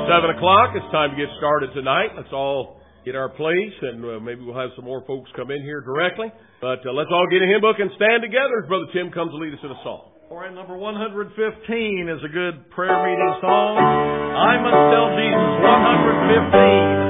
7 o'clock. It's time to get started tonight. Let's all get our place, and maybe we'll have some more folks come in here directly. But let's all get a hymn book and stand together as Brother Tim comes to lead us in a song. All right, number 115 is a good prayer meeting song. I Must Tell Jesus, 115.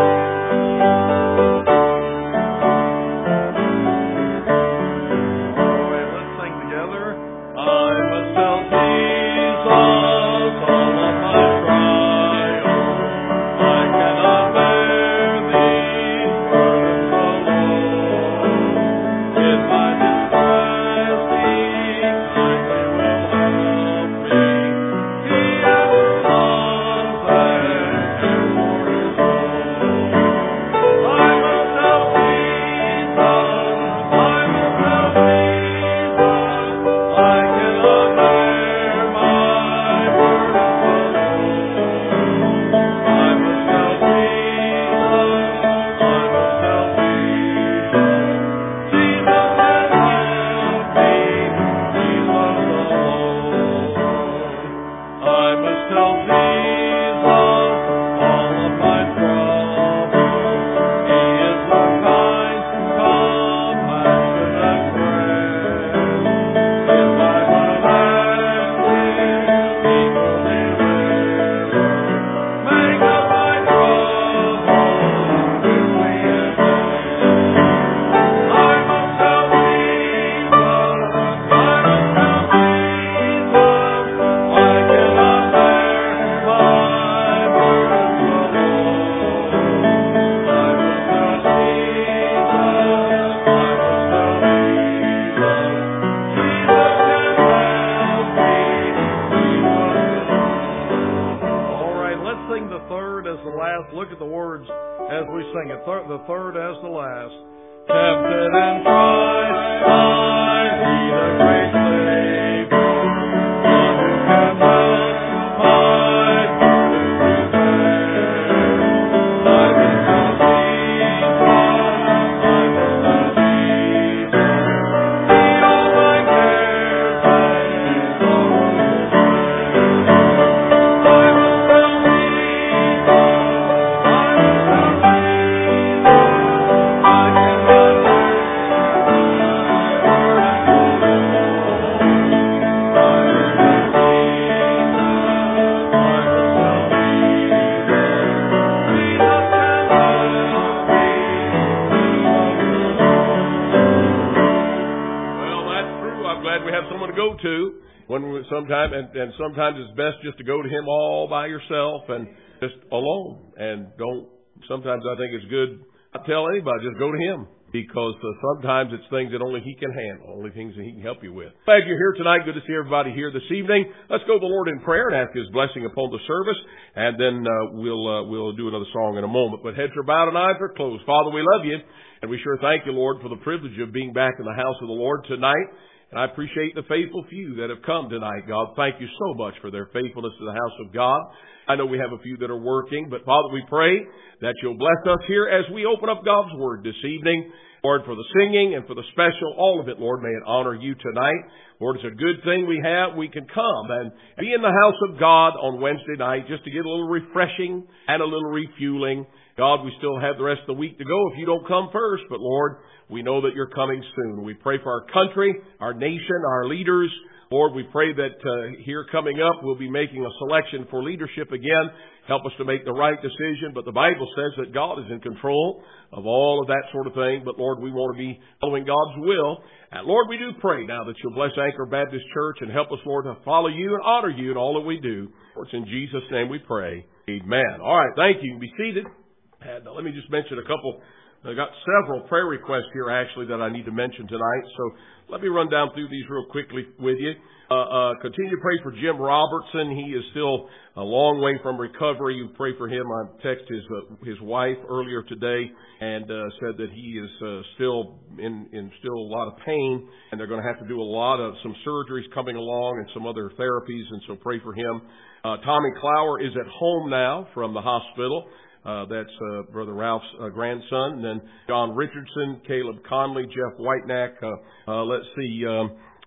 Sometimes it's best just to go to Him all by yourself and just alone. And sometimes I think it's good not tell anybody, just go to Him. Because sometimes it's things that only He can handle, only things that He can help you with. Glad you're here tonight. Good to see everybody here this evening. Let's go to the Lord in prayer and ask His blessing upon the service. And then we'll do another song in a moment. But heads are bowed and eyes are closed. Father, we love You. And we sure thank You, Lord, for the privilege of being back in the house of the Lord tonight. And I appreciate the faithful few that have come tonight, God. Thank You so much for their faithfulness to the house of God. I know we have a few that are working, but Father, we pray that You'll bless us here as we open up God's Word this evening. Lord, for the singing and for the special, all of it, Lord, may it honor You tonight. Lord, it's a good thing we can come and be in the house of God on Wednesday night just to get a little refreshing and a little refueling. God, we still have the rest of the week to go if You don't come first, but Lord, we know that You're coming soon. We pray for our country, our nation, our leaders. Lord, we pray that here coming up we'll be making a selection for leadership again. Help us to make the right decision. But the Bible says that God is in control of all of that sort of thing. But Lord, we want to be following God's will. And Lord, we do pray now that You'll bless Anchor Baptist Church and help us, Lord, to follow You and honor You in all that we do. For it's in Jesus' name we pray. Amen. All right, thank you. Be seated. And let me just mention a couple. I've got several prayer requests here, actually, that I need to mention tonight. So let me run down through these real quickly with you. Continue to pray for Jim Robertson. He is still a long way from recovery. You pray for him. I texted his wife earlier today and said that he is still in a lot of pain, and they're going to have to do some surgeries coming along and some other therapies, and so pray for him. Tommy Clower is at home now from the hospital. That's Brother Ralph's grandson. And then John Richardson, Caleb Conley, Jeff Whitenack. Let's see.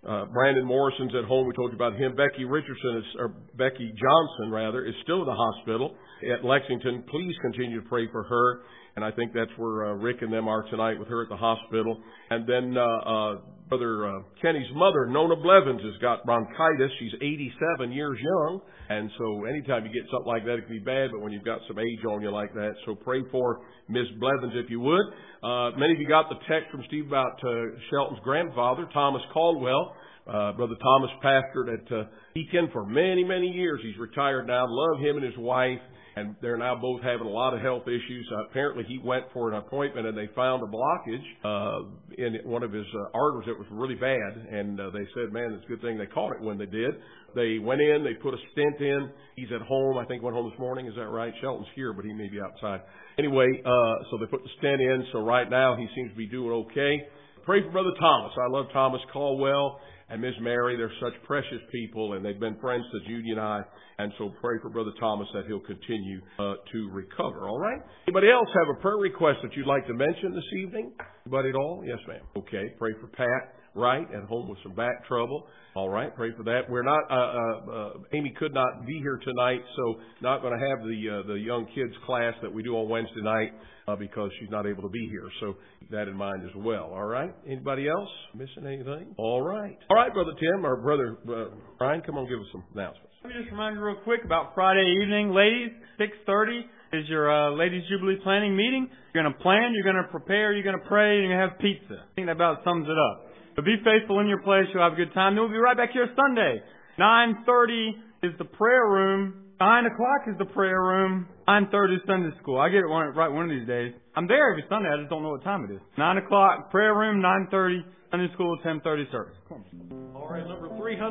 Brandon Morrison's at home. We told you about him. Becky Johnson is still in the hospital at Lexington. Please continue to pray for her. And I think that's where Rick and them are tonight with her at the hospital. And then Brother Kenny's mother, Nona Blevins, has got bronchitis. She's 87 years young. And so anytime you get something like that, it can be bad. But when you've got some age on you like that, so pray for Miss Blevins if you would. Many of you got the text from Steve about Shelton's grandfather, Thomas Caldwell. Brother Thomas pastored at Beacon for many, many years. He's retired now. Love him and his wife. And they're now both having a lot of health issues. Apparently he went for an appointment and they found a blockage in one of his arteries that was really bad. And they said, man, it's a good thing they caught it when they did. They went in, they put a stent in. He's at home. I think went home this morning. Is that right? Shelton's here, but he may be outside. Anyway, so they put the stent in. So right now he seems to be doing okay. Pray for Brother Thomas. I love Thomas Caldwell and Miss Mary. They're such precious people, and they've been friends to Judy and I. And so pray for Brother Thomas that he'll continue to recover. All right? Anybody else have a prayer request that you'd like to mention this evening? Anybody at all? Yes, ma'am. Okay. Pray for Pat Wright at home with some back trouble. All right. Pray for that. We're not. Amy could not be here tonight, so not going to have the young kids class that we do on Wednesday night because she's not able to be here. So keep that in mind as well. All right. Anybody else missing anything? All right. All right, Brother Tim or Brother Brian, come on, give us some announcements. Let me just remind you real quick about Friday evening, ladies. 6:30 is your Ladies Jubilee planning meeting. You're going to plan, you're going to prepare, you're going to pray, and you're going to have pizza. I think that about sums it up. So be faithful in your place. You'll have a good time. Then we'll be right back here Sunday. 9:30 is the prayer room. 9 o'clock is the prayer room. 9:30 is Sunday school. I get it right one of these days. I'm there every Sunday. I just don't know what time it is. 9 o'clock, prayer room. 9:30, Sunday school. 10:30 service. All right, number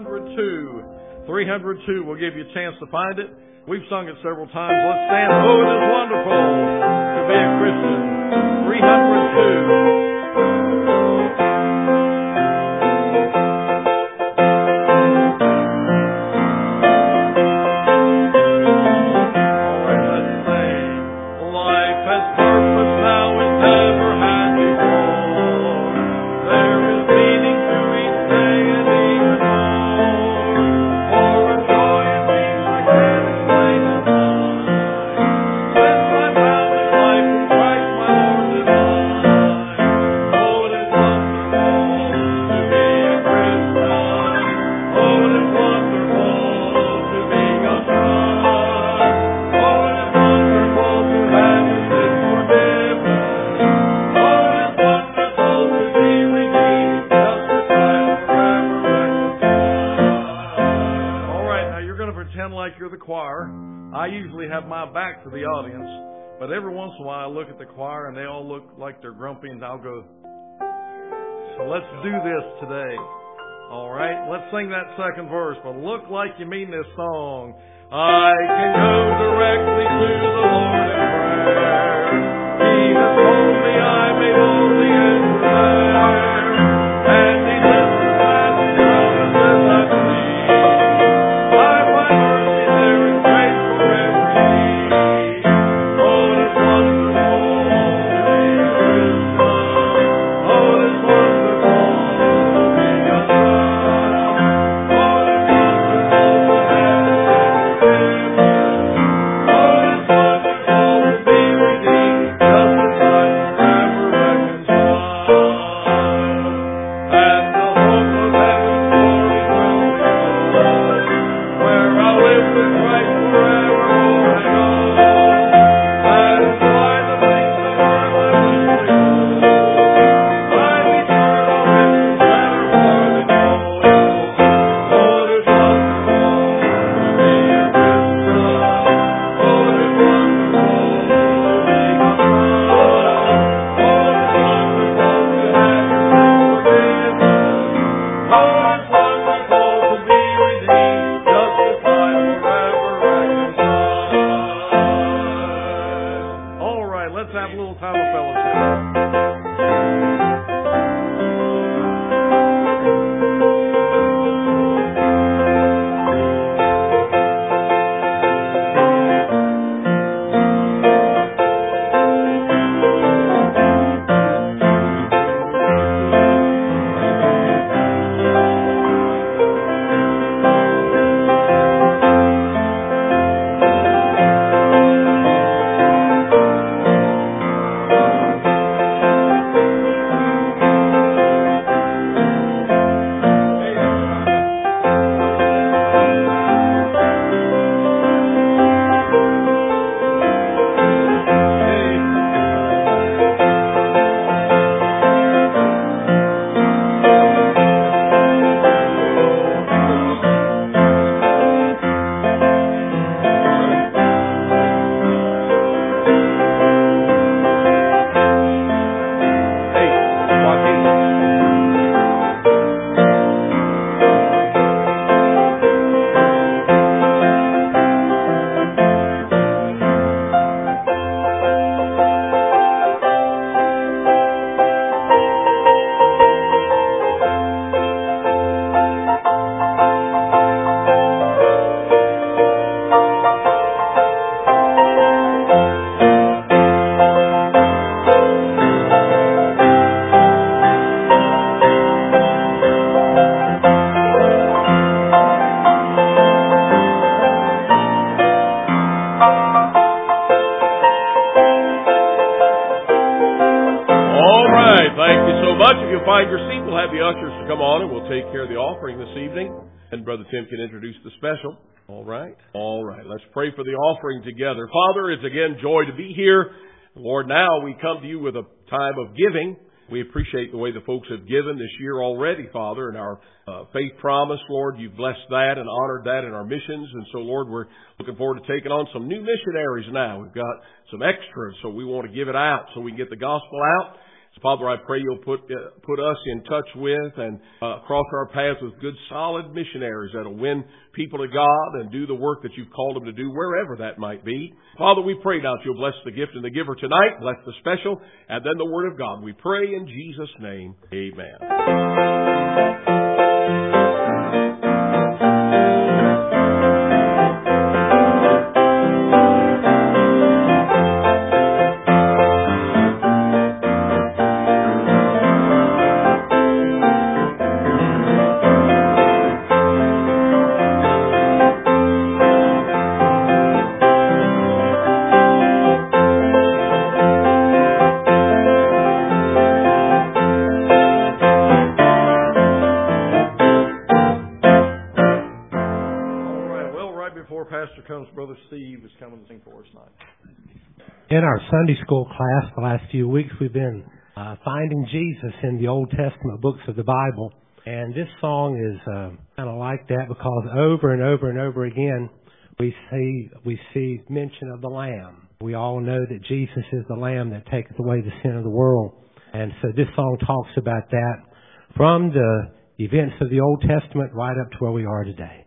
302. 302. We'll give you a chance to find it. We've sung it several times. Let's stand. Oh, it is wonderful to be a Christian. 302. Back to the audience, but every once in a while I look at the choir and they all look like they're grumpy and I'll go, so let's do this today. All right, let's sing that second verse, but look like you mean this song. I can go directly to the Lord in prayer. He has told me I may boldly enter there, and He listens as He promises I believe. I find mercy there and grace for every need. much. If you'll find your seat, we'll have the ushers to come on and we'll take care of the offering this evening. And Brother Tim can introduce the special. All right. All right. Let's pray for the offering together. Father, it's again joy to be here. Lord, now we come to you with a time of giving. We appreciate the way the folks have given this year already, Father, and our faith promise, Lord. You've blessed that and honored that in our missions. And so, Lord, we're looking forward to taking on some new missionaries now. We've got some extras, so we want to give it out so we can get the gospel out. So, Father, I pray you'll put us in touch with and cross our paths with good, solid missionaries that'll win people to God and do the work that you've called them to do, wherever that might be. Father, we pray now that you'll bless the gift and the giver tonight, bless the special, and then the Word of God. We pray in Jesus' name. Amen. Brother Steve is coming to sing for us tonight. In our Sunday school class the last few weeks, we've been finding Jesus in the Old Testament books of the Bible. And this song is kind of like that because over and over and over again, we see mention of the Lamb. We all know that Jesus is the Lamb that taketh away the sin of the world. And so this song talks about that from the events of the Old Testament right up to where we are today.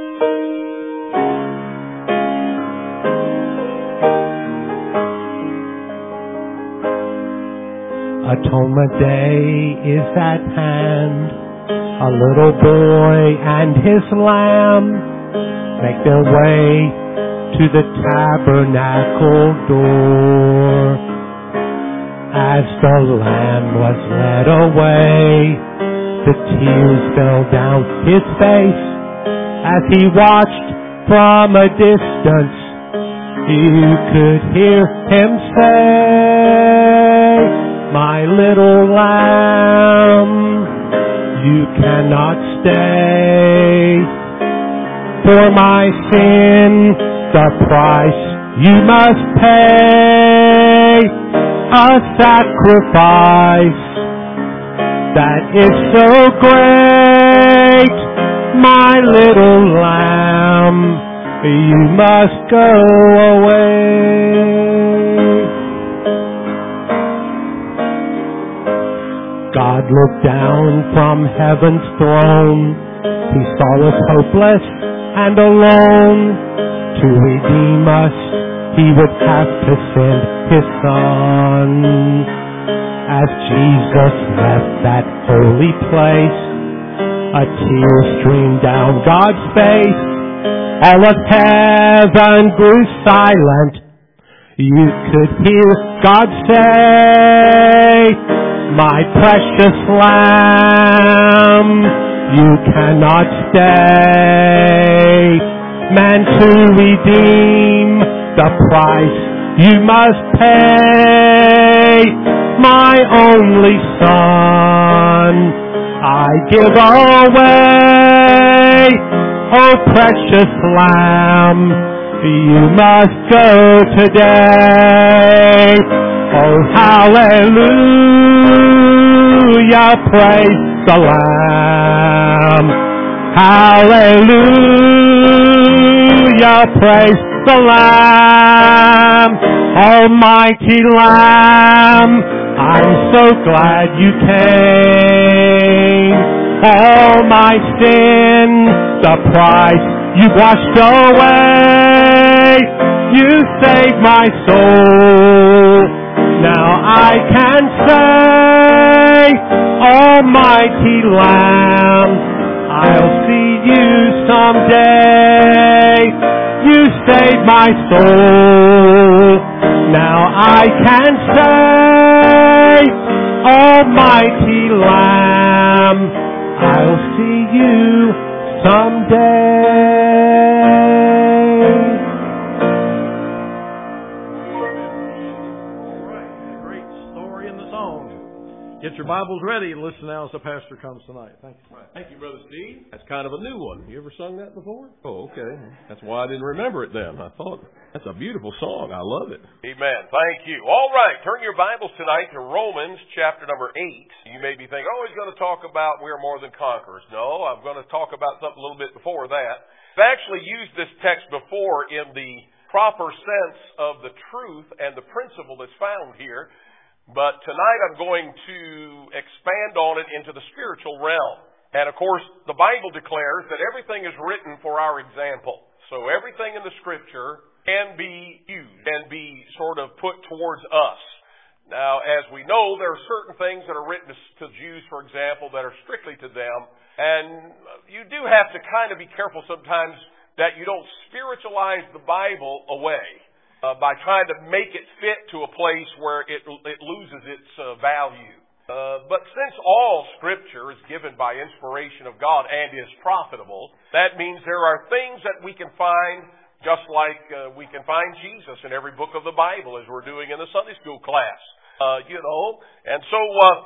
Atonement Day is at hand. A little boy and his lamb make their way to the tabernacle door. As the lamb was led away, the tears fell down his face. As he watched from a distance, you could hear him say, "My little lamb, you cannot stay. For my sin, the price you must pay. A sacrifice that is so great. My little lamb, you must go away." God looked down from heaven's throne. He saw us hopeless and alone. To redeem us, He would have to send His Son. As Jesus left that holy place, a tear streamed down God's face. All of heaven grew silent. You could hear God say, "My precious lamb, you cannot stay. Man, to redeem the price you must pay. My only son, I give away. Oh, precious lamb, you must go today. Oh, hallelujah, praise the Lamb. Hallelujah, praise the Lamb. Almighty Lamb, I'm so glad you came. All my sin, the price you washed away. You saved my soul. Now I can say, Almighty Lamb, I'll see you someday. You saved my soul. Now I can say, Almighty Lamb, I'll see you someday. Get your Bibles ready and listen now as the pastor comes tonight. Thank you. Thank you, Brother Steve. That's kind of a new one. You ever sung that before? Oh, okay. That's why I didn't remember it then. I thought, that's a beautiful song. I love it. Amen. Thank you. All right. Turn your Bibles tonight to Romans chapter number 8. You may be thinking, oh, he's going to talk about we're more than conquerors. No, I'm going to talk about something a little bit before that. I've actually used this text before in the proper sense of the truth and the principle that's found here. But tonight I'm going to expand on it into the spiritual realm. And of course, the Bible declares that everything is written for our example. So everything in the Scripture can be used and be sort of put towards us. Now, as we know, there are certain things that are written to Jews, for example, that are strictly to them. And you do have to kind of be careful sometimes that you don't spiritualize the Bible away. By trying to make it fit to a place where it loses its value. But since all Scripture is given by inspiration of God and is profitable, that means there are things that we can find just like we can find Jesus in every book of the Bible, as we're doing in the Sunday school class. And so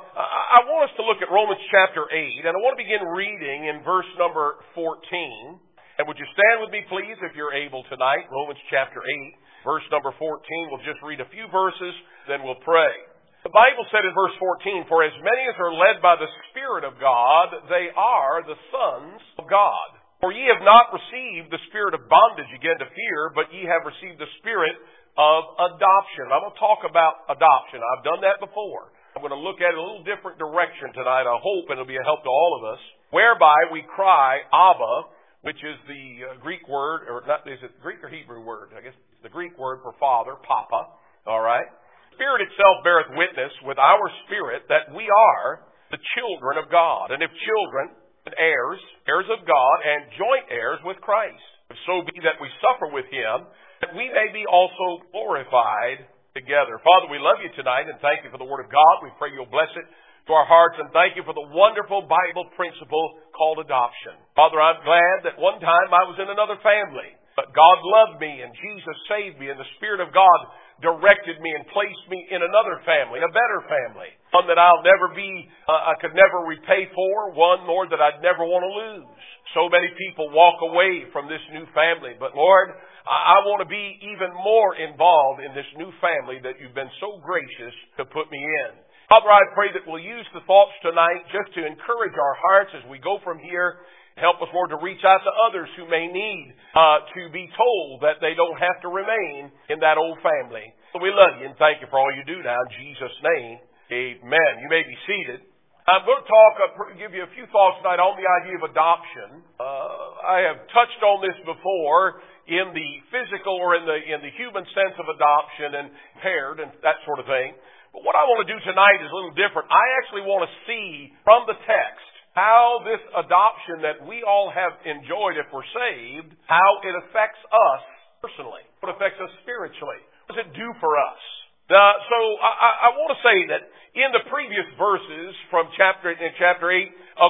I want us to look at Romans chapter 8, and I want to begin reading in verse number 14. And would you stand with me, please, if you're able tonight? Romans chapter 8. Verse number 14, we'll just read a few verses, then we'll pray. The Bible said in verse 14, "For as many as are led by the Spirit of God, they are the sons of God. For ye have not received the spirit of bondage again to fear, but ye have received the spirit of adoption." I'm going to talk about adoption. I've done that before. I'm going to look at it a little different direction tonight. I hope it'll be a help to all of us. Whereby we cry, Abba, which is the Greek word, or not, is it Greek or Hebrew word? I guess it's the Greek word for father, Papa. All right? Spirit itself beareth witness with our spirit that we are the children of God. And if children, heirs, heirs of God, and joint heirs with Christ. If so be that we suffer with Him, that we may be also glorified together. Father, we love you tonight and thank you for the Word of God. We pray you'll bless it to our hearts, and thank you for the wonderful Bible principle called adoption. Father, I'm glad that one time I was in another family, but God loved me and Jesus saved me, and the Spirit of God directed me and placed me in another family, a better family, one that I'll never be, I could never repay for, one more that I'd never want to lose. So many people walk away from this new family, but Lord, I want to be even more involved in this new family that you've been so gracious to put me in. Father, I pray that we'll use the thoughts tonight just to encourage our hearts as we go from here. Help us, Lord, to reach out to others who may need to be told that they don't have to remain in that old family. So we love you and thank you for all you do now. In Jesus' name, amen. You may be seated. I'm going to give you a few thoughts tonight on the idea of adoption. I have touched on this before in the physical or in the human sense of adoption and paired and that sort of thing. But what I want to do tonight is a little different. I actually want to see from the text how this adoption that we all have enjoyed if we're saved, how it affects us personally, what affects us spiritually. What does it do for us? So I want to say that in the previous verses from chapter 8, a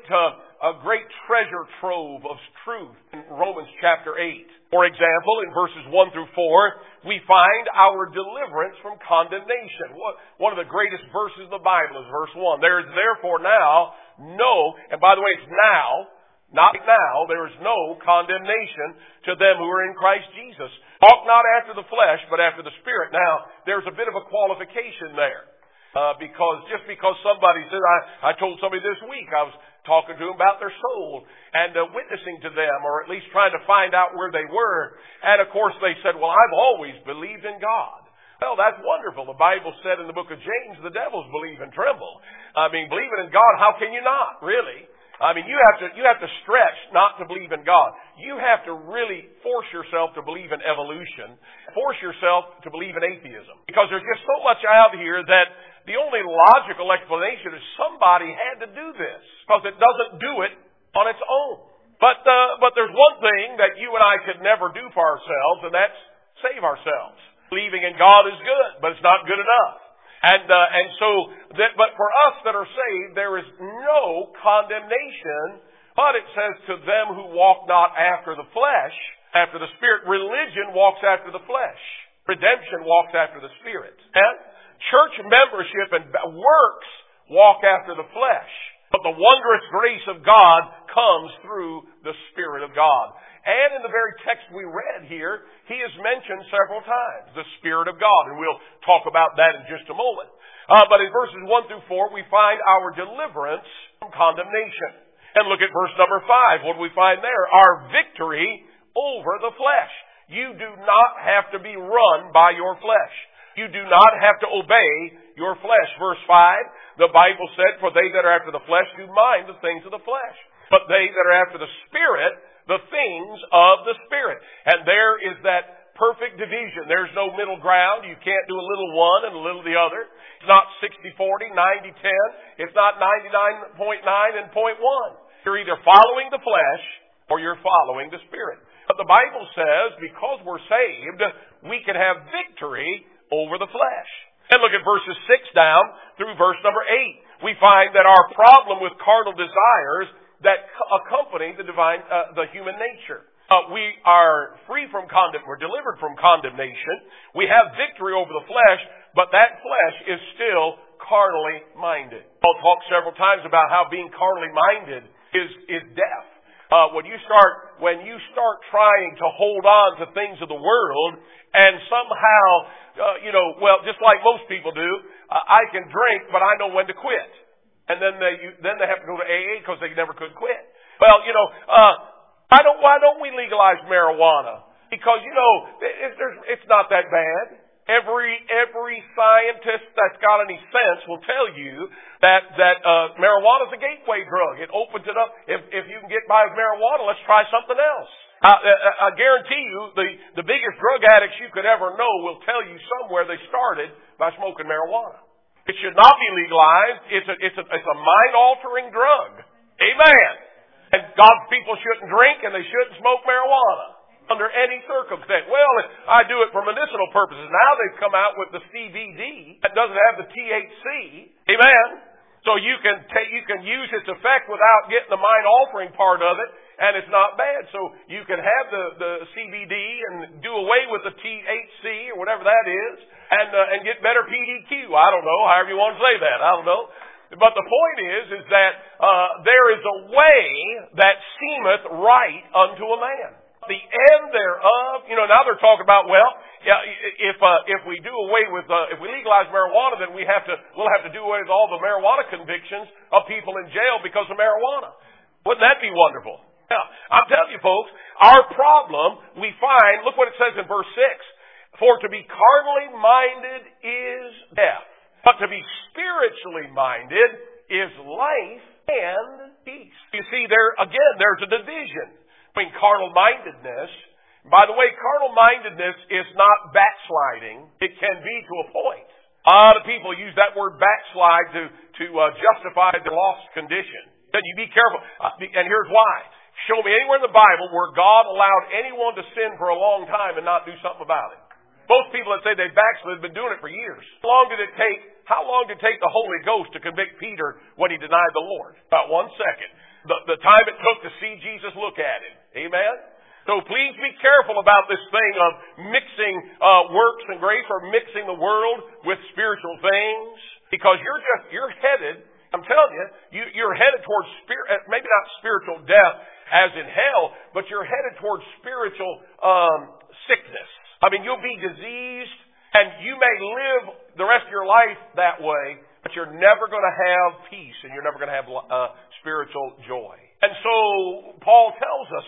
great treasure trove of truth in Romans chapter 8. For example, in verses 1 through 4, we find our deliverance from condemnation. One of the greatest verses in the Bible is verse 1. There is therefore now and by the way, it's now, not now, there is no condemnation to them who are in Christ Jesus. Walk not after the flesh, but after the Spirit. Now, there's a bit of a qualification there. Because somebody said, I told somebody this week, I was talking to them about their soul and witnessing to them, or at least trying to find out where they were. And of course they said, well, I've always believed in God. Well, that's wonderful. The Bible said in the book of James, the devils believe and tremble. I mean, believing in God, how can you not, really? I mean, you have to stretch not to believe in God. You have to really force yourself to believe in evolution. Force yourself to believe in atheism. Because there's just so much out here that the only logical explanation is somebody had to do this. Because it doesn't do it on its own. But there's one thing that you and I could never do for ourselves, and that's save ourselves. Believing in God is good, but it's not good enough. But for us that are saved, there is no condemnation, but it says to them who walk not after the flesh, after the Spirit. Religion walks after the flesh. Redemption walks after the Spirit. And church membership and works walk after the flesh. But the wondrous grace of God comes through the Spirit of God. And in the very text we read here, He is mentioned several times, the Spirit of God. And we'll talk about that in just a moment. But in verses 1 through 4, we find our deliverance from condemnation. And look at verse number 5. What do we find there? Our victory over the flesh. You do not have to be run by your flesh. You do not have to obey your flesh. Verse 5, the Bible said, for they that are after the flesh do mind the things of the flesh. But they that are after the Spirit, the things of the Spirit. And there is that perfect division. There's no middle ground. You can't do a little one and a little the other. It's not 60-40, 90-10. It's not 99.9 and 0.1. You're either following the flesh or you're following the Spirit. But the Bible says, because we're saved, we can have victory over the flesh. And look at verses 6 down through verse number 8. We find that our problem with carnal desires that accompany the human nature. We are free from we're delivered from condemnation. We have victory over the flesh, but that flesh is still carnally minded. Paul talked several times about how being carnally minded is death. When you start trying to hold on to things of the world and somehow, just like most people do, I can drink, but I know when to quit. And then they have to go to AA because they never could quit. Well, why don't we legalize marijuana? Because, it's not that bad. Every scientist that's got any sense will tell you that marijuana is a gateway drug. It opens it up. If you can get by with marijuana, let's try something else. I guarantee you, the biggest drug addicts you could ever know will tell you somewhere they started by smoking marijuana. It should not be legalized. It's a mind-altering drug. Amen. And God's people shouldn't drink and they shouldn't smoke marijuana under any circumstance. Well, I do it for medicinal purposes. Now they've come out with the CBD that doesn't have the THC. Amen. So you can use its effect without getting the mind-altering part of it, and it's not bad. So you can have the CBD and do away with the THC or whatever that is, and get better PDQ. I don't know, however you want to say that. I don't know. But the point is that there is a way that seemeth right unto a man. The end thereof, now they're talking about, if we do away with, if we legalize marijuana, then we'll have to do away with all the marijuana convictions of people in jail because of marijuana. Wouldn't that be wonderful? Now, I'm telling you folks, our problem we find, look what it says in verse 6. For to be carnally minded is death, but to be spiritually minded is life and peace. You see, there's a division between carnal-mindedness. By the way, carnal-mindedness is not backsliding. It can be to a point. A lot of people use that word backslide to justify their lost condition. Then you be careful. And here's why. Show me anywhere in the Bible where God allowed anyone to sin for a long time and not do something about it. Most people that say they backslid have been doing it for years. How long did it take the Holy Ghost to convict Peter when he denied the Lord? About 1 second. The time it took to see Jesus look at him. Amen? So please be careful about this thing of mixing works and grace, or mixing the world with spiritual things. Because you're headed, I'm telling you, you're headed towards maybe not spiritual death as in hell, but you're headed towards spiritual sickness. I mean, you'll be diseased, and you may live the rest of your life that way, but you're never going to have peace, and you're never going to have spiritual joy. And so Paul tells us,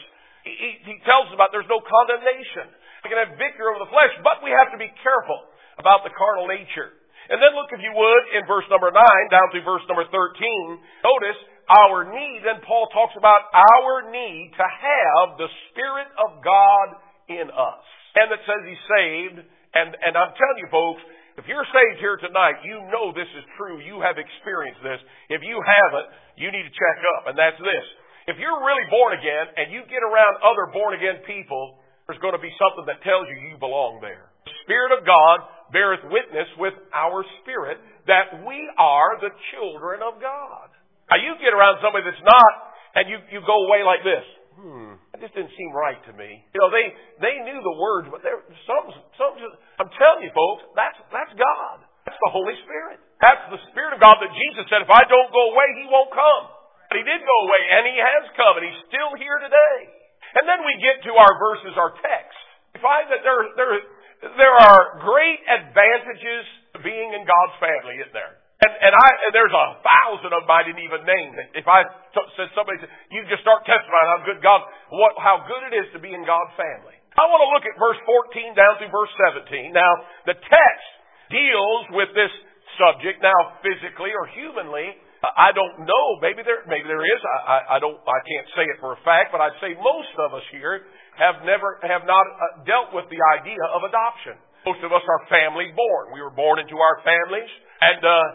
he tells us about there's no condemnation. We can have victory over the flesh, but we have to be careful about the carnal nature. And then look, if you would, in verse number 9 down through verse number 13, notice our need. Then Paul talks about our need to have the Spirit of God in us. And that says He's saved. And I'm telling you folks, if you're saved here tonight, you know this is true. You have experienced this. If you haven't, you need to check up. And that's this. If you're really born again and you get around other born again people, there's going to be something that tells you belong there. The Spirit of God beareth witness with our spirit that we are the children of God. Now you get around somebody that's not, and you go away like this. That just didn't seem right to me. They knew the words, but I'm telling you folks, that's God. That's the Holy Spirit. That's the Spirit of God that Jesus said, if I don't go away, He won't come. But He did go away, and He has come, and He's still here today. And then we get to our verses, our text. We find that there are great advantages to being in God's family, isn't there? And there's 1,000 of them I didn't even name. If I said somebody, you just start testifying how good God, how good it is to be in God's family. I want to look at verse 14 down through verse 17. Now, the text deals with this subject. Now, physically or humanly, I don't know. Maybe there is. I can't say it for a fact, but I'd say most of us here have not dealt with the idea of adoption. Most of us are family born. We were born into our families, and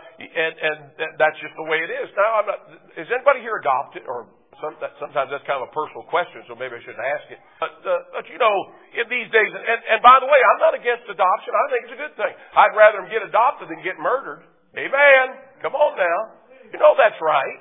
that's just the way it is. Now, is anybody here adopted? Or sometimes that's kind of a personal question, so maybe I shouldn't ask it. But you know, in these days, and by the way, I'm not against adoption. I think it's a good thing. I'd rather them get adopted than get murdered. Amen. Come on now. You know that's right.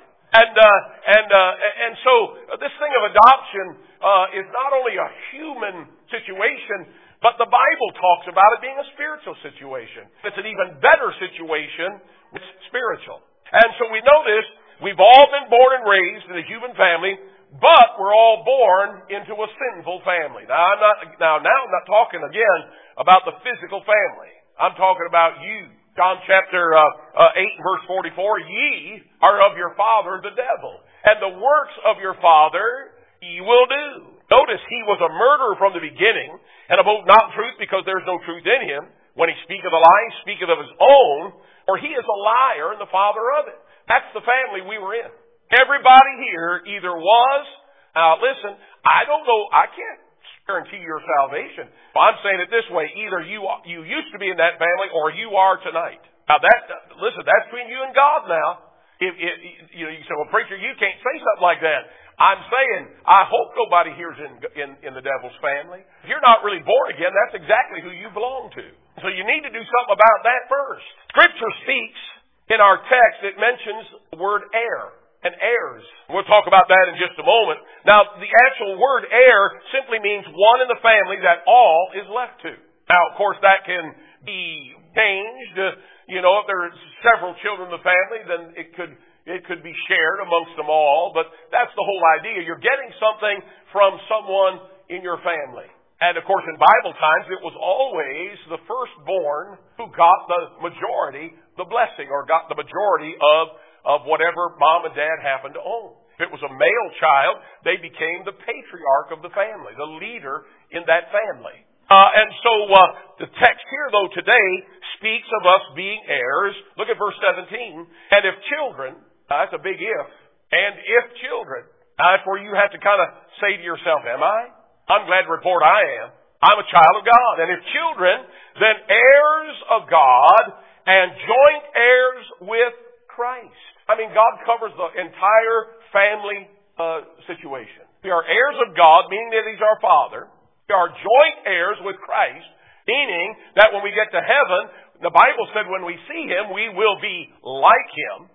And so this thing of adoption is not only a human situation, but the Bible talks about it being a spiritual situation. It's an even better situation with spiritual. And so we know this. We've all been born and raised in a human family, but we're all born into a sinful family. Now I'm not talking again about the physical family. I'm talking about you. John chapter 8 verse 44, ye are of your father the devil, and the works of your father ye will do. Notice he was a murderer from the beginning, and abode not truth, because there is no truth in him. When he speaketh a lie, he speaketh of his own, for he is a liar and the father of it. That's the family we were in. Everybody here either was, listen, I don't know, I can't guarantee your salvation. But I'm saying it this way, either you used to be in that family or you are tonight. Now listen, that's between you and God now. If you say, well, preacher, you can't say something like that. I'm saying, I hope nobody here's in the devil's family. If you're not really born again, that's exactly who you belong to. So you need to do something about that first. Scripture speaks. In our text, it mentions the word heir and heirs. We'll talk about that in just a moment. Now, the actual word heir simply means one in the family that all is left to. Now, of course, that can be changed. If there are several children in the family, then it could be shared amongst them all. But that's the whole idea. You're getting something from someone in your family. And, of course, in Bible times, it was always the firstborn who got the majority, the blessing, or got the majority of whatever mom and dad happened to own. If it was a male child, they became the patriarch of the family, the leader in that family. And so the text here, though, today speaks of us being heirs. Look at verse 17. And if children, that's a big if, and if children, that's where you have to kind of say to yourself, am I? I'm glad to report I am. I'm a child of God. And if children, then heirs of God and joint heirs with Christ. I mean, God covers the entire family situation. We are heirs of God, meaning that He's our Father. We are joint heirs with Christ, meaning that when we get to heaven, the Bible said when we see Him, we will be like Him.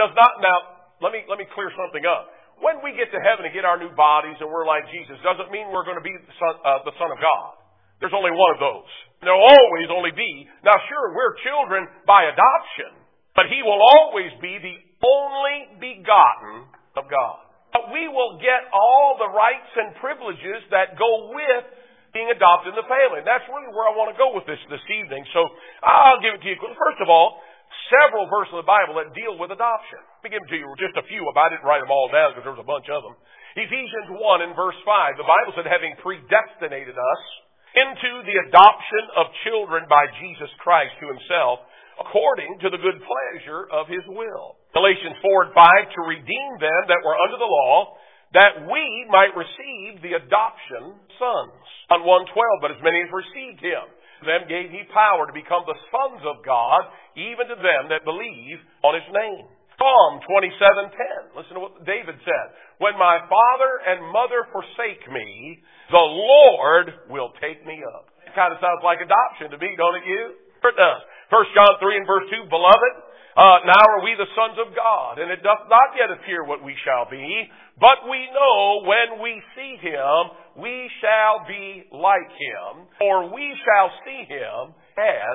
Now, let me clear something up. When we get to heaven and get our new bodies and we're like Jesus, doesn't mean we're going to be the Son of God. There's only one of those. There'll always only be. Now, sure, we're children by adoption, but He will always be the only begotten of God. But we will get all the rights and privileges that go with being adopted in the family. And that's really where I want to go with this evening. So I'll give it to you. First of all, several verses of the Bible that deal with adoption. Let me give them to you, just a few of them. I didn't write them all down because there was a bunch of them. Ephesians 1 and verse 5, the Bible said, having predestinated us into the adoption of children by Jesus Christ to Himself, according to the good pleasure of His will. Galatians 4 and 5, to redeem them that were under the law, that we might receive the adoption sons. On 1:12, but as many as received Him, them gave He power to become the sons of God, even to them that believe on His name. Psalm 27:10. Listen to what David said. When my father and mother forsake me, the Lord will take me up. It kind of sounds like adoption to me, don't it you? It does. 1 John 3 and verse 2, beloved, now are we the sons of God, and it doth not yet appear what we shall be, but we know when we see Him, we shall be like Him, or we shall see Him as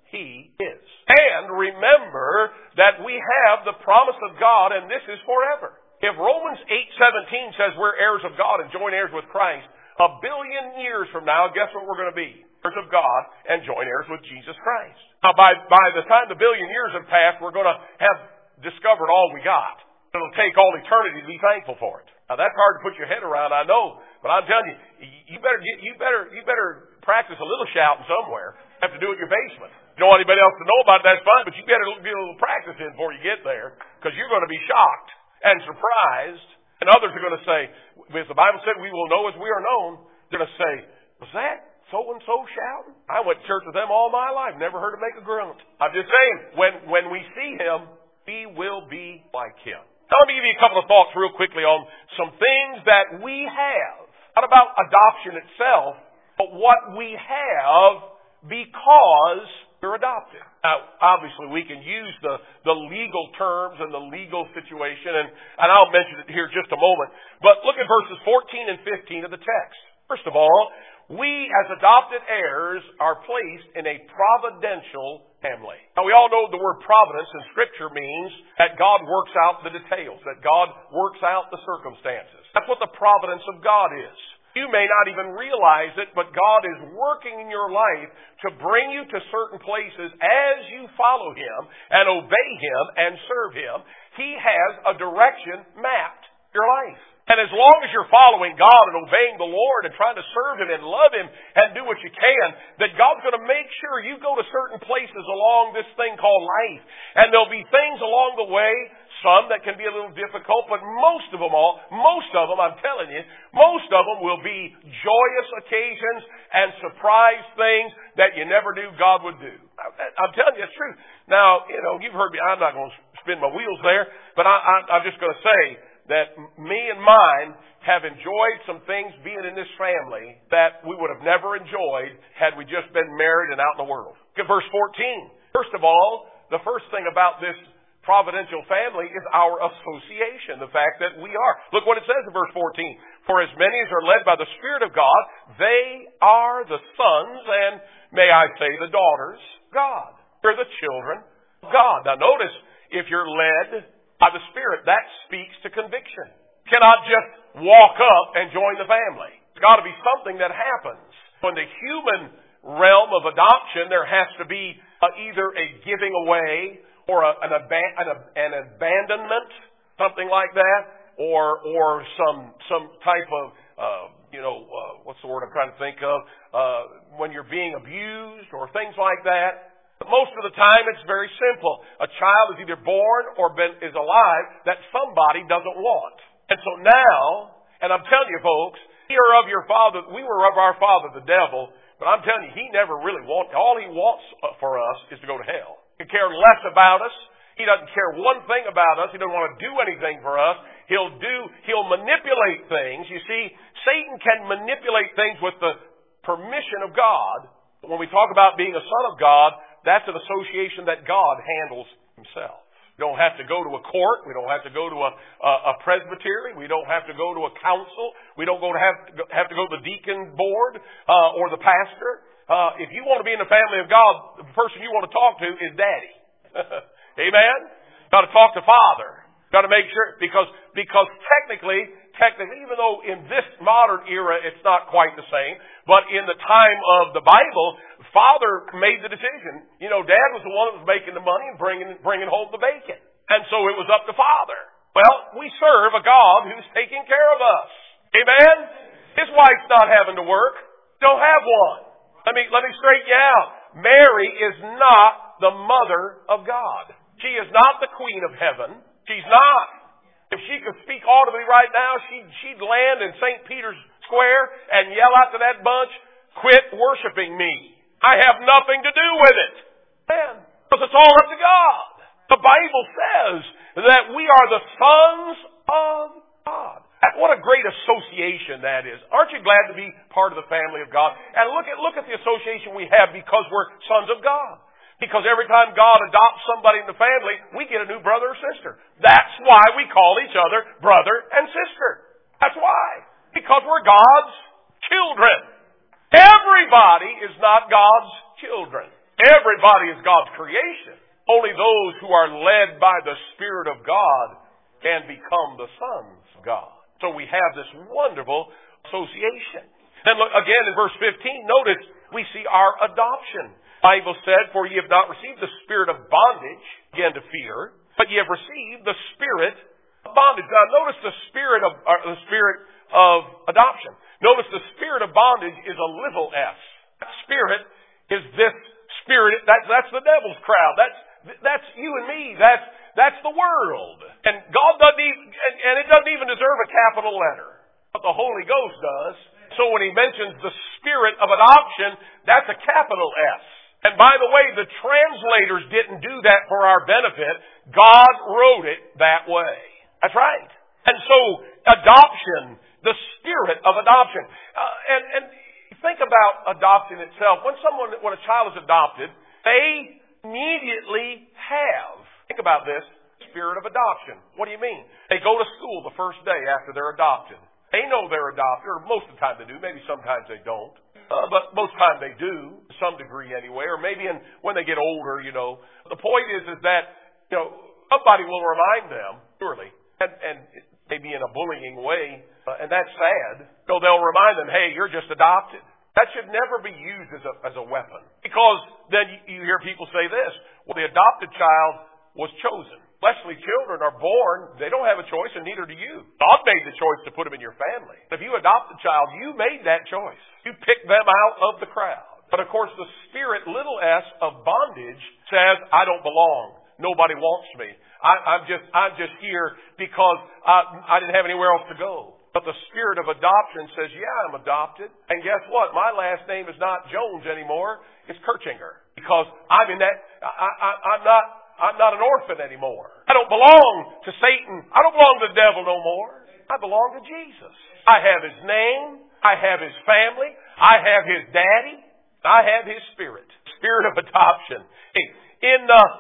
He is. And remember that we have the promise of God, and this is forever. If Romans 8:17 says we're heirs of God and joint heirs with Christ, 1 billion years from now, guess what we're going to be? Heirs of God and joint heirs with Jesus Christ. Now, by the time the billion years have passed, we're going to have discovered all we got. It'll take all eternity to be thankful for it. Now, that's hard to put your head around, I know, but I'm telling you, you better practice a little shouting somewhere. You have to do it in your basement. You don't want anybody else to know about it, that's fine, but you better get a little practice in before you get there, because you're going to be shocked and surprised, and others are going to say, as the Bible said, we will know as we are known. They're going to say, was that so-and-so shouting? I went to church with them all my life, never heard him make a grunt. I'm just saying, when we see him, we will be like him. Now let me give you a couple of thoughts real quickly on some things that we have. Not about adoption itself, but what we have because we're adopted. Now, obviously, we can use the legal terms and the legal situation, and I'll mention it here in just a moment. But look at verses 14 and 15 of the text. First of all, we as adopted heirs are placed in a providential family. Now, we all know the word providence in Scripture means that God works out the details, that God works out the circumstances. That's what the providence of God is. You may not even realize it, but God is working in your life to bring you to certain places as you follow Him and obey Him and serve Him. He has a direction mapped for your life. And as long as you're following God and obeying the Lord and trying to serve Him and love Him and do what you can, that God's going to make sure you go to certain places along this thing called life. And there'll be things along the way, some that can be a little difficult, but most of them, I'm telling you, most of them will be joyous occasions and surprise things that you never knew God would do. I'm telling you, it's true. Now, you've heard me, I'm not going to spin my wheels there, but I'm just going to say that me and mine have enjoyed some things being in this family that we would have never enjoyed had we just been married and out in the world. Look at verse 14. First of all, the first thing about this providential family is our association, the fact that we are. Look what it says in verse 14. For as many as are led by the Spirit of God, they are the sons and, may I say, the daughters of God. They're the children of God. Now notice, if you're led by the Spirit, that speaks to conviction. You cannot just walk up and join the family. It's got to be something that happens. In the human realm of adoption, there has to be either a giving away or an abandonment, something like that, or some type of, what's the word I'm trying to think of, when you're being abused or things like that. But most of the time, it's very simple. A child is either born or is alive that somebody doesn't want. And so now, and I'm telling you folks, we were of our father, the devil, but I'm telling you, he never really wants, all he wants for us is to go to hell. He cares less about us. He doesn't care one thing about us. He doesn't want to do anything for us. He'll manipulate things. You see, Satan can manipulate things with the permission of God. But when we talk about being a son of God, that's an association that God handles Himself. We don't have to go to a court. We don't have to go to a presbytery. We don't have to go to a council. We don't have to go to the deacon board or the pastor. If you want to be in the family of God, the person you want to talk to is Daddy. Amen? Got to talk to Father. Got to make sure, because technically, even though in this modern era it's not quite the same, but in the time of the Bible, Father made the decision. Dad was the one that was making the money and bringing home the bacon. And so it was up to Father. Well, we serve a God who's taking care of us. Amen? His wife's not having to work. Don't have one. Let me straighten you out. Mary is not the mother of God. She is not the queen of heaven. She's not. If she could speak audibly right now, she'd land in St. Peter's Square and yell out to that bunch, "Quit worshiping me. I have nothing to do with it." Man, because it's all up to God. The Bible says that we are the sons of God. What a great association that is. Aren't you glad to be part of the family of God? And look at the association we have because we're sons of God. Because every time God adopts somebody in the family, we get a new brother or sister. That's why we call each other brother and sister. That's why. Because we're God's children. Everybody is not God's children. Everybody is God's creation. Only those who are led by the Spirit of God can become the sons of God. So we have this wonderful association. Then look again in verse 15, notice we see our adoption. The Bible said, "For ye have not received the spirit of bondage, again to fear, but ye have received the spirit of bondage." Now notice the spirit of adoption. Notice the spirit of bondage is a little s. That spirit is this spirit. That's the devil's crowd. That's you and me. That's the world. And God doesn't even, and it doesn't even deserve a capital letter, but the Holy Ghost does. So when he mentions the spirit of adoption, that's a capital S. And by the way, the translators didn't do that for our benefit. God wrote it that way. That's right. And so, adoption, the spirit of adoption. And think about adoption itself. When a child is adopted, they immediately have, think about this, spirit of adoption. What do you mean? They go to school the first day after they're adopted. They know they're adopted, or most of the time they do. Maybe sometimes they don't. But most of the time they do, to some degree anyway. Or maybe when they get older, The point is that, somebody will remind them, surely, and maybe in a bullying way, and that's sad. So they'll remind them, hey, you're just adopted. That should never be used as a weapon. Because then you hear people say this, well, the adopted child was chosen. Fleshly children are born, they don't have a choice, and neither do you. God made the choice to put them in your family. If you adopt a child, you made that choice. You picked them out of the crowd. But of course, the spirit, little s, of bondage says, I don't belong. Nobody wants me. I'm just here because I didn't have anywhere else to go. But the spirit of adoption says, yeah, I'm adopted. And guess what? My last name is not Jones anymore. It's Kirchinger. Because I'm in that, I'm not an orphan anymore. I don't belong to Satan. I don't belong to the devil no more. I belong to Jesus. I have His name. I have His family. I have His daddy. I have His spirit. Spirit of adoption. In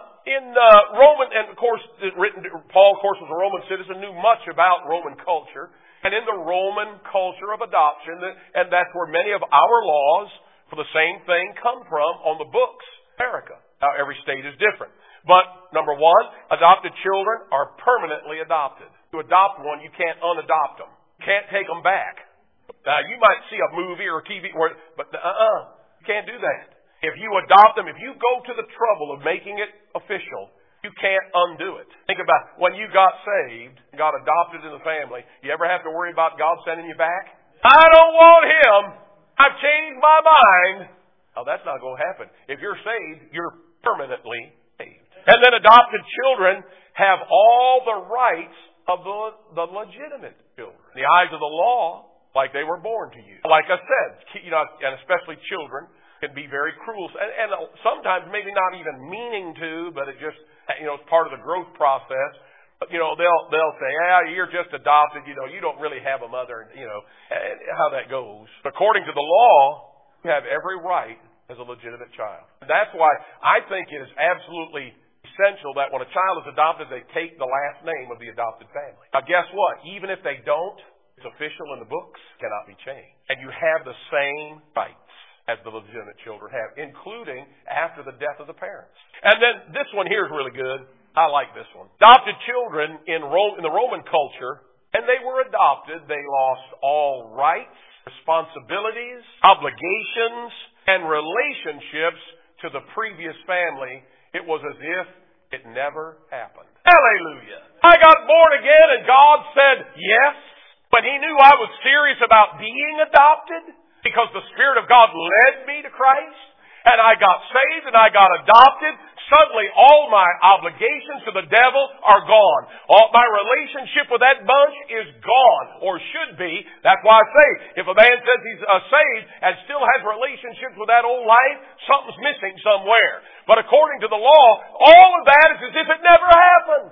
Roman, and of course, Paul, of course, was a Roman citizen, knew much about Roman culture. And in the Roman culture of adoption, and that's where many of our laws for the same thing come from on the books. America. Now, every state is different. But, number one, adopted children are permanently adopted. To adopt one, you can't unadopt them. You can't take them back. Now, you might see a movie or a TV, but you can't do that. If you adopt them, if you go to the trouble of making it official, you can't undo it. Think about it. When you got saved, got adopted in the family, you ever have to worry about God sending you back? I don't want him. I've changed my mind. Oh, that's not going to happen. If you're saved, you're permanently saved. And then adopted children have all the rights of the legitimate children. In the eyes of the law, like they were born to you. Like I said, and especially children can be very cruel. And sometimes maybe not even meaning to, but it just, it's part of the growth process. But, they'll say, you're just adopted, you don't really have a mother, and how that goes. According to the law, you have every right as a legitimate child. That's why I think it is absolutely essential that when a child is adopted, they take the last name of the adopted family. Now, guess what? Even if they don't, it's official in the books, cannot be changed. And you have the same rights as the legitimate children have, including after the death of the parents. And then this one here is really good. I like this one. Adopted children in the Roman culture, and they were adopted, they lost all rights, responsibilities, obligations, and relationships to the previous family. It was as if it never happened. Hallelujah. I got born again and God said yes, but He knew I was serious about being adopted because the Spirit of God led me to Christ, and I got saved and I got adopted. Suddenly all my obligations to the devil are gone. All my relationship with that bunch is gone, or should be. That's why I say, if a man says he's saved and still has relationships with that old life, something's missing somewhere. But according to the law, all of that is as if it never happened.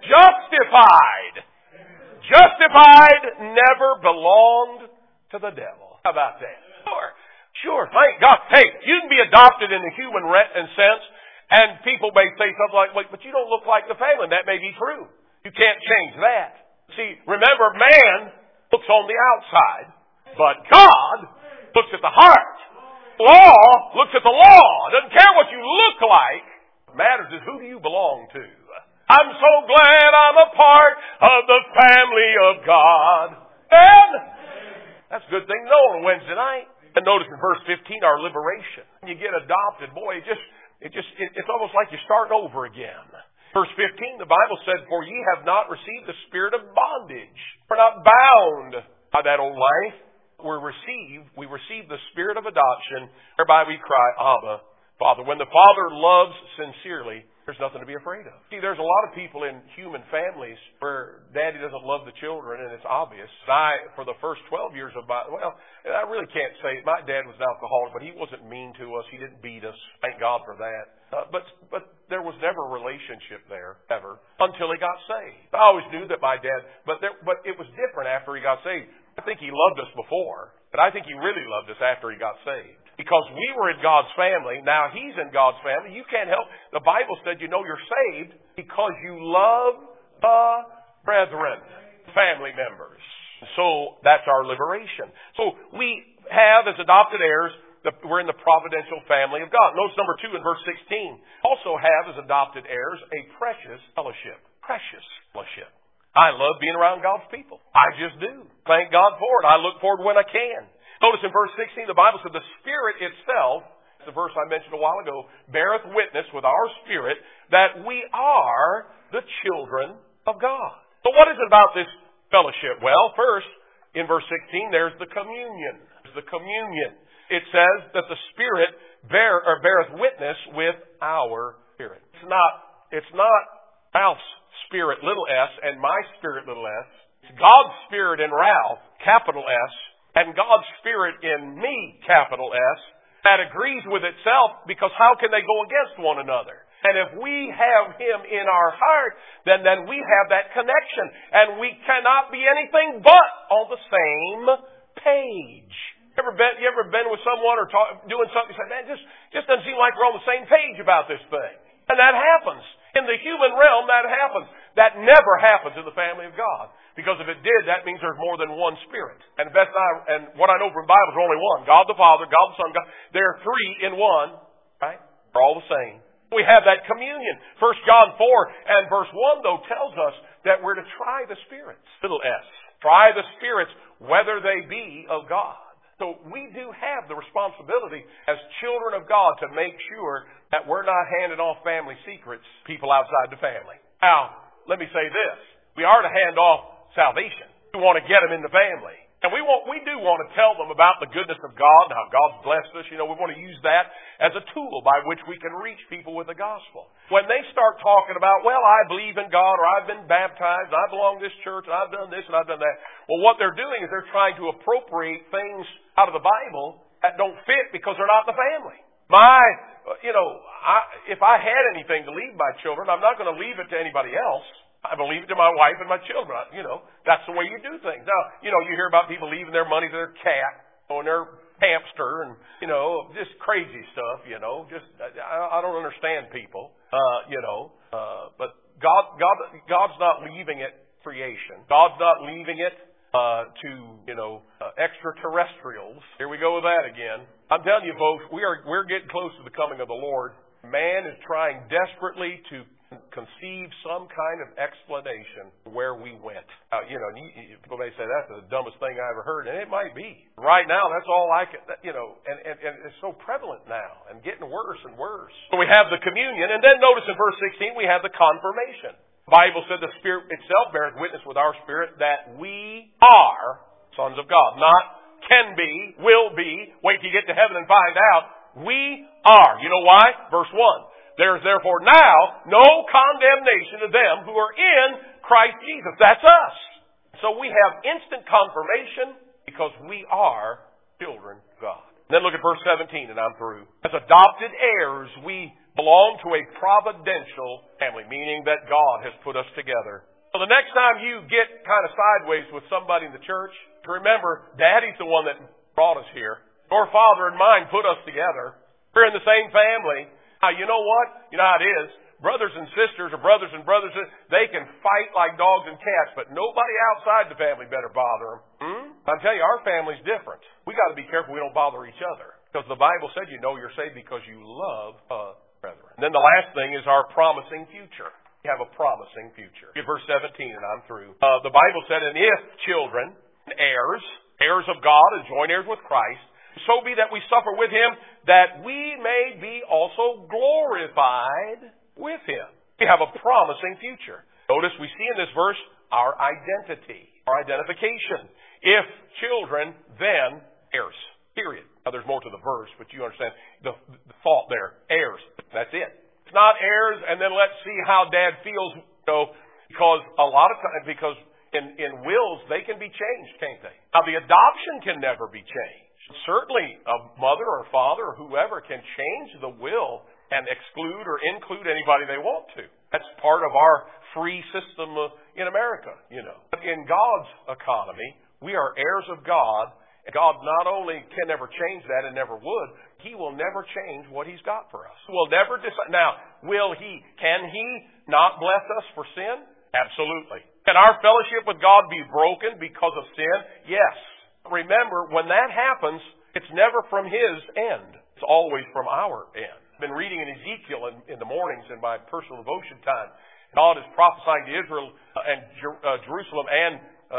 Justified. Justified never belonged to the devil. How about that? Sure. Thank God. Hey, you can be adopted in the human sense, and people may say something like, but you don't look like the family. That may be true. You can't change that. See, remember, man looks on the outside, but God looks at the heart. Law looks at the law. It doesn't care what you look like. What matters is who do you belong to. I'm so glad I'm a part of the family of God. And that's a good thing to know on a Wednesday night. And notice in verse 15, our liberation. When you get adopted, boy, it's almost like you start over again. Verse 15, the Bible said, "For ye have not received the spirit of bondage." We're not bound by that old life. We receive the spirit of adoption, whereby we cry, "Abba, Father." When the Father loves sincerely, there's nothing to be afraid of. See, there's a lot of people in human families where daddy doesn't love the children, and it's obvious. For the first 12 years of I really can't say it. My dad was an alcoholic, but he wasn't mean to us. He didn't beat us. Thank God for that. But there was never a relationship there, ever, until he got saved. I always knew that my dad, but it was different after he got saved. I think he loved us before, but I think he really loved us after he got saved. Because we were in God's family, now he's in God's family. You can't help. The Bible said you're saved because you love the brethren, family members. So that's our liberation. So we have, as adopted heirs, we're in the providential family of God. Notice number 2 in verse 16. Also have, as adopted heirs, a precious fellowship. Precious fellowship. I love being around God's people. I just do. Thank God for it. I look forward when I can. Notice in verse 16, the Bible said, "The Spirit itself," the verse I mentioned a while ago, "beareth witness with our spirit that we are the children of God." So what is it about this fellowship? Well, first, in verse 16, there's the communion. There's the communion. It says that the Spirit beareth witness with our spirit. It's not Ralph's spirit, little s, and my spirit, little s. It's God's Spirit in Ralph, capital S, and God's Spirit in me, capital S, that agrees with itself, because how can they go against one another? And if we have Him in our heart, then we have that connection. And we cannot be anything but on the same page. You ever been with someone or doing something, you say, "Man, just doesn't seem like we're on the same page about this thing." And that happens. In the human realm, that happens. That never happens in the family of God. Because if it did, that means there's more than one Spirit. And what I know from the Bible is only one. God the Father, God the Son, God. There are three in one, right? They're all the same. We have that communion. 1 John 4 and verse 1, though, tells us that we're to try the spirits. Little s. Try the spirits, whether they be of God. So we do have the responsibility as children of God to make sure that we're not handing off family secrets to people outside the family. Now, let me say this. We are to hand off salvation. We want to get them in the family. And we do want to tell them about the goodness of God and how God's blessed us. We want to use that as a tool by which we can reach people with the gospel. When they start talking about, "Well, I believe in God," or "I've been baptized, and I belong to this church, and I've done this, and I've done that." Well, what they're doing is they're trying to appropriate things out of the Bible that don't fit because they're not in the family. If I had anything to leave my children, I'm not going to leave it to anybody else. I believe it to my wife and my children. That's the way you do things. Now, you hear about people leaving their money to their cat or their hamster and, just crazy stuff, I don't understand people, but God's not leaving it creation. God's not leaving it to extraterrestrials. Here we go with that again. I'm telling you, folks, we're getting close to the coming of the Lord. Man is trying desperately to conceive some kind of explanation where we went. People may say that's the dumbest thing I ever heard, and it might be. Right now, that's all I can, and it's so prevalent now and getting worse and worse. So we have the communion, and then notice in verse 16 we have the confirmation. The Bible said the Spirit itself bears witness with our spirit that we are sons of God. Not can be, will be, wait till you get to heaven and find out. We are. You know why? Verse 1. There is therefore now no condemnation to them who are in Christ Jesus. That's us. So we have instant confirmation because we are children of God. And then look at verse 17 and I'm through. As adopted heirs, we belong to a providential family, meaning that God has put us together. So the next time you get kind of sideways with somebody in the church, remember, Daddy's the one that brought us here. Your father and mine put us together. We're in the same family. Now, you know what? You know how it is. Brothers and sisters or brothers and brothers, they can fight like dogs and cats, but nobody outside the family better bother them. I'm telling you, our family's different. We got to be careful we don't bother each other. Because the Bible said you know you're saved because you love brethren. And then the last thing is our promising future. We have a promising future. Give verse 17 and I'm through. The Bible said, and if children, heirs of God and joint heirs with Christ, so be that we suffer with Him, that we may be also glorified with Him. We have a promising future. Notice we see in this verse our identity, our identification. If children, then heirs. Period. Now there's more to the verse, but you understand the thought there. Heirs. That's it. It's not heirs and then let's see how Dad feels, because a lot of times, because in wills they can be changed, can't they? Now the adoption can never be changed. Certainly a mother or father or whoever can change the will and exclude or include anybody they want to. That's part of our free system in America, But in God's economy, we are heirs of God. And God not only can never change that and never would, He will never change what He's got for us. Will never decide. Now, can He not bless us for sin? Absolutely. Can our fellowship with God be broken because of sin? Yes. Remember, when that happens, it's never from His end. It's always from our end. I've been reading in Ezekiel in the mornings in my personal devotion time. God is prophesying to Israel and Jerusalem and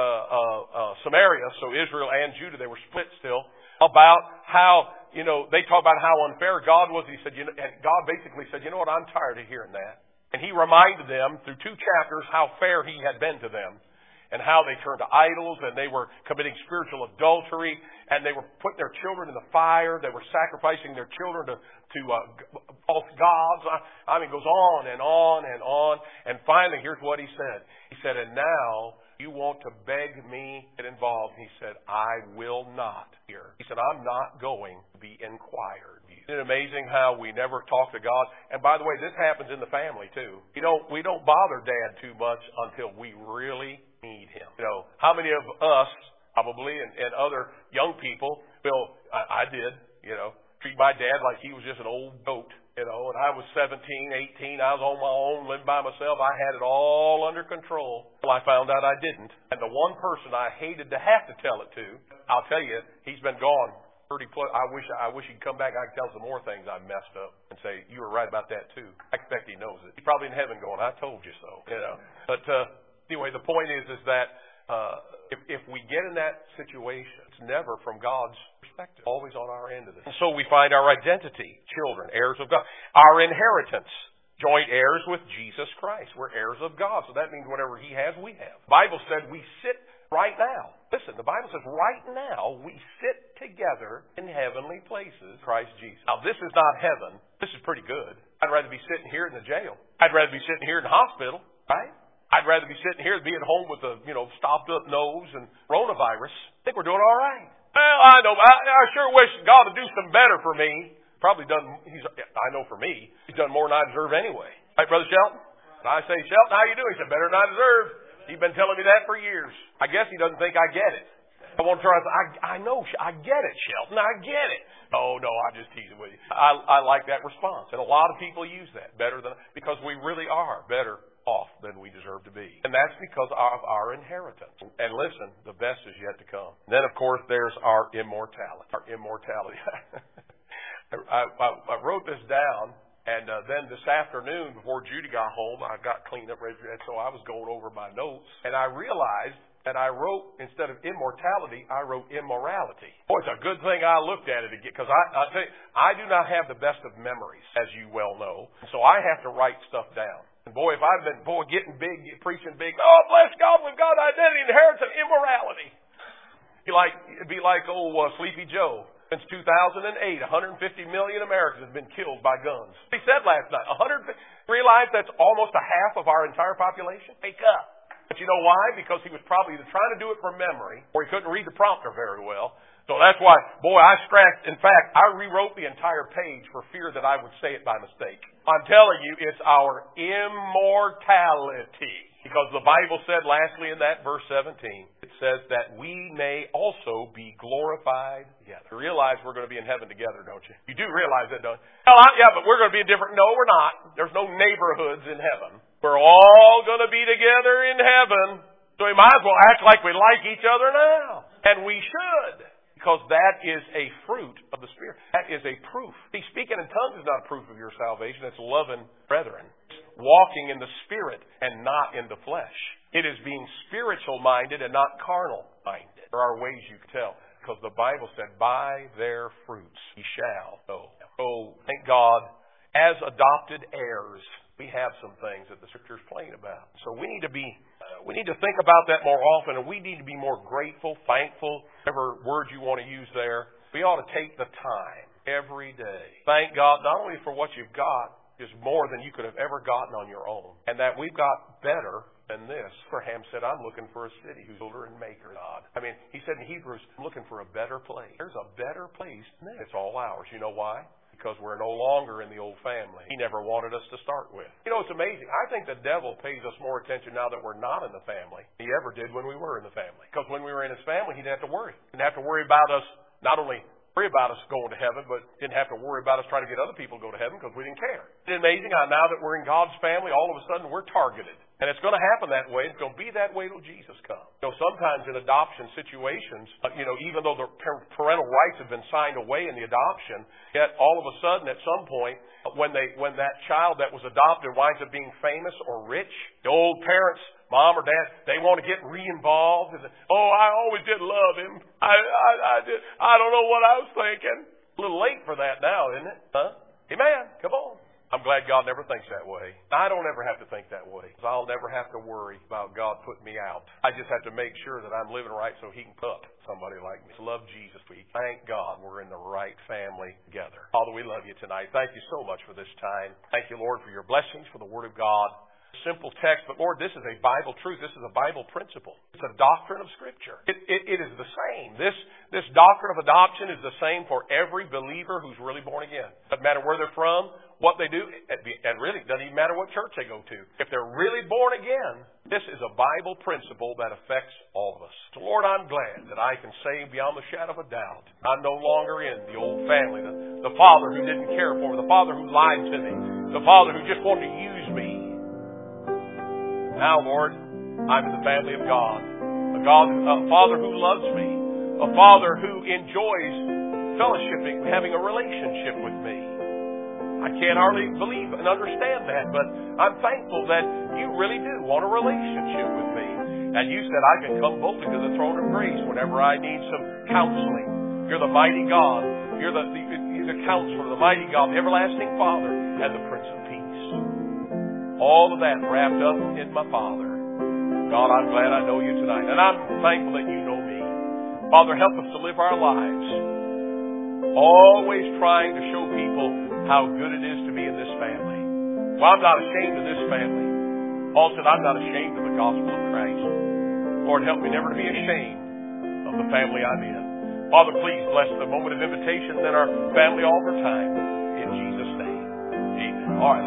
Samaria, so Israel and Judah, they were split still, about how, they talk about how unfair God was. He said, and God basically said, you know what, I'm tired of hearing that. And He reminded them through 2 chapters how fair He had been to them. And how they turned to idols, and they were committing spiritual adultery, and they were putting their children in the fire. They were sacrificing their children to false gods. I mean, it goes on and on and on. And finally, here's what He said. He said, and now you want to beg me to get involved. He said, I will not hear. He said, I'm not going to be inquired. Isn't it amazing how we never talk to God? And by the way, this happens in the family too. We don't bother Dad too much until we really need Him. How many of us probably and other young people I did, treat my dad like he was just an old goat. And I was 17, 18, I was on my own, living by myself. I had it all under control. Well, I found out I didn't. And the one person I hated to have to tell it to, I'll tell you, he's been gone 30 plus. I wish he'd come back. I could tell some more things I messed up and say, you were right about that too. I expect he knows it. He's probably in heaven going, I told you so. But anyway, the point is that if we get in that situation, it's never from God's perspective. Always on our end of this. And so we find our identity, children, heirs of God. Our inheritance, joint heirs with Jesus Christ. We're heirs of God. So that means whatever He has, we have. The Bible said we sit right now. Listen, the Bible says right now we sit together in heavenly places, Christ Jesus. Now this is not heaven. This is pretty good. I'd rather be sitting here in the jail. I'd rather be sitting here in the hospital, right? I'd rather be sitting here than being home with a, stopped up nose and coronavirus. I think we're doing all right. Well, I know. I sure wish God would do some better for me. Probably done, I know for me, He's done more than I deserve anyway. Right, Brother Shelton? And I say, Shelton, how you doing? He said, better than I deserve. He's been telling me that for years. I guess he doesn't think I get it. I want to try to say, I know, I get it, Shelton, I get it. Oh, no, I'm just teasing with you. I like that response. And a lot of people use that because we really are better off than we deserve to be. And that's because of our inheritance. And listen, the best is yet to come. And then, of course, there's our immortality. Our immortality. I wrote this down, and then this afternoon, before Judy got home, I got cleaned up, so I was going over my notes, and I realized that I wrote, instead of immortality, I wrote immorality. Boy, it's a good thing I looked at it again, because I tell you, I do not have the best of memories, as you well know, so I have to write stuff down. And boy, if I've been, getting big, preaching big, oh, bless God, we've got identity, inheritance, immorality. It'd be like Sleepy Joe. Since 2008, 150 million Americans have been killed by guns. He said last night, realize that's almost a half of our entire population? Wake up. But you know why? Because he was probably either trying to do it from memory, or he couldn't read the prompter very well. So that's why, I scratched. In fact, I rewrote the entire page for fear that I would say it by mistake. I'm telling you, it's our immortality. Because the Bible said, lastly in that verse 17, it says that we may also be glorified together. You realize we're going to be in heaven together, don't you? You do realize that, don't you? Yeah, but we're going to be different. No, we're not. There's no neighborhoods in heaven. We're all going to be together in heaven. So we might as well act like we like each other now. And we should. Because that is a fruit of the Spirit. That is a proof. See, speaking in tongues is not a proof of your salvation. It's loving brethren. It's walking in the Spirit and not in the flesh. It is being spiritual-minded and not carnal-minded. There are ways you can tell. Because the Bible said, by their fruits ye shall know. Oh, thank God, as adopted heirs, we have some things that the Scripture is plain about. So we need to think about that more often, and we need to be more grateful, thankful, whatever word you want to use there. We ought to take the time every day. Thank God not only for what you've got, is more than you could have ever gotten on your own, and that we've got better than this. Abraham said, I'm looking for a city whose builder and maker God. I mean, he said in Hebrews, I'm looking for a better place. There's a better place than this. It's all ours. You know why? Because we're no longer in the old family. He never wanted us to start with. You know, it's amazing. I think the devil pays us more attention now that we're not in the family than he ever did when we were in the family. Because when we were in his family, he didn't have to worry. He didn't have to worry about us, not only worry about us going to heaven, but didn't have to worry about us trying to get other people to go to heaven because we didn't care. Isn't it amazing how now that we're in God's family, all of a sudden we're targeted. And it's going to happen that way. It's going to be that way till Jesus comes. You know, sometimes in adoption situations, even though the parental rights have been signed away in the adoption, yet all of a sudden at some point, when that child that was adopted winds up being famous or rich, the old parents, mom or dad, they want to get re-involved. Oh, I always did love him. I don't know what I was thinking. A little late for that now, isn't it? Huh? Amen. Come on. I'm glad God never thinks that way. I don't ever have to think that way. I'll never have to worry about God putting me out. I just have to make sure that I'm living right so He can put somebody like me. Love Jesus week. Thank God we're in the right family together. Father, we love you tonight. Thank you so much for this time. Thank you, Lord, for your blessings, for the Word of God. Simple text, but Lord, this is a Bible truth. This is a Bible principle. It's a doctrine of Scripture. It is the same. This doctrine of adoption is the same for every believer who's really born again. Doesn't matter where they're from, what they do, and really doesn't even matter what church they go to. If they're really born again, this is a Bible principle that affects all of us. So Lord, I'm glad that I can say beyond the shadow of a doubt, I'm no longer in the old family, the father who didn't care for me, the father who lied to me, the father who just wanted to use me. Now, Lord, I'm in the family of God. A Father who loves me. A Father who enjoys fellowshipping, having a relationship with me. I can't hardly believe and understand that, but I'm thankful that you really do want a relationship with me. And you said I can come boldly to the throne of grace whenever I need some counseling. You're the mighty God. You're the counselor, the mighty God, the everlasting Father, and the Prince of Peace. All of that wrapped up in my Father. God, I'm glad I know you tonight. And I'm thankful that you know me. Father, help us to live our lives always trying to show people how good it is to be in this family. Well, I'm not ashamed of this family. Paul said, I'm not ashamed of the gospel of Christ. Lord, help me never to be ashamed of the family I'm in. Father, please bless the moment of invitation in our family altar time. In Jesus' name. Amen. All right.